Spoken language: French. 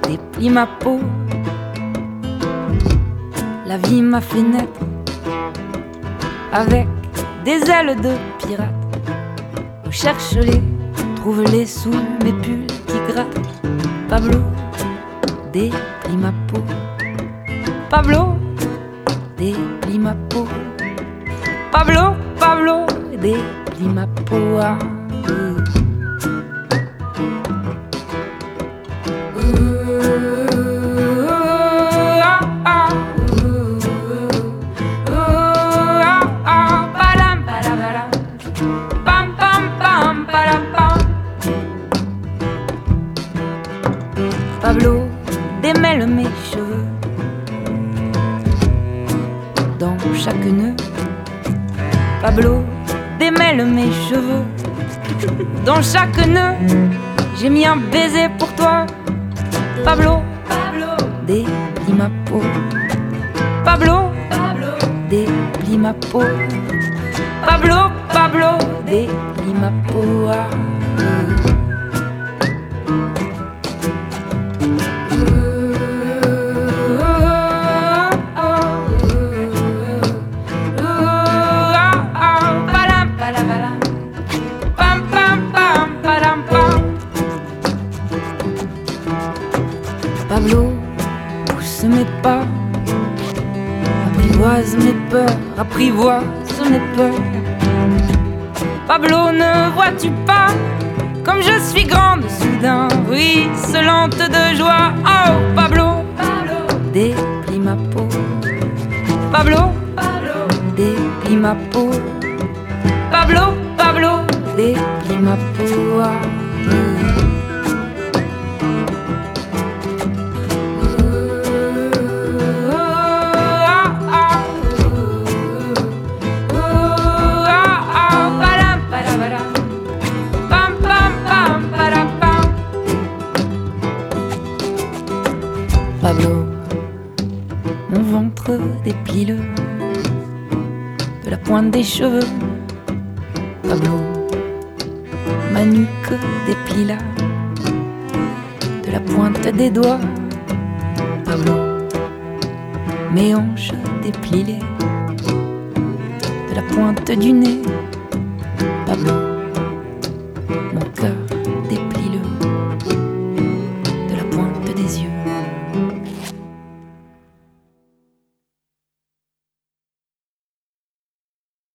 déplie ma peau. La vie m'a fait naître avec des ailes de pirate. Cherche-les, trouve-les sous mes pulls qui grattent. Pablo, déplie ma peau. Pablo, déplie ma peau. Pablo, Pablo, déplie ma peau. Ah, Pablo démêle mes cheveux dans chaque nœud. Pablo démêle mes cheveux dans chaque nœud. J'ai mis un baiser pour toi. Pablo, Pablo, déplie ma peau. Pablo, Pablo, déplie ma peau. Pablo, Pablo, déplie ma peau. Ah. Pablo, pousse mes pas, apprivoise mes peurs, apprivoise mes peurs. Pablo, ne vois-tu pas comme je suis grande soudain, ruisselante de joie. Oh, Pablo, Pablo, déplie ma peau. Pablo, Pablo, déplie ma peau. Pablo, Pablo, déplie ma peau. Ah. Pablo, mon ventre déplie-le de la pointe des cheveux. Pablo, ma nuque déplie-la de la pointe des doigts. Pablo, mes hanches déplie-les de la pointe du nez. Pablo, mon cœur déplie-le de la pointe des yeux.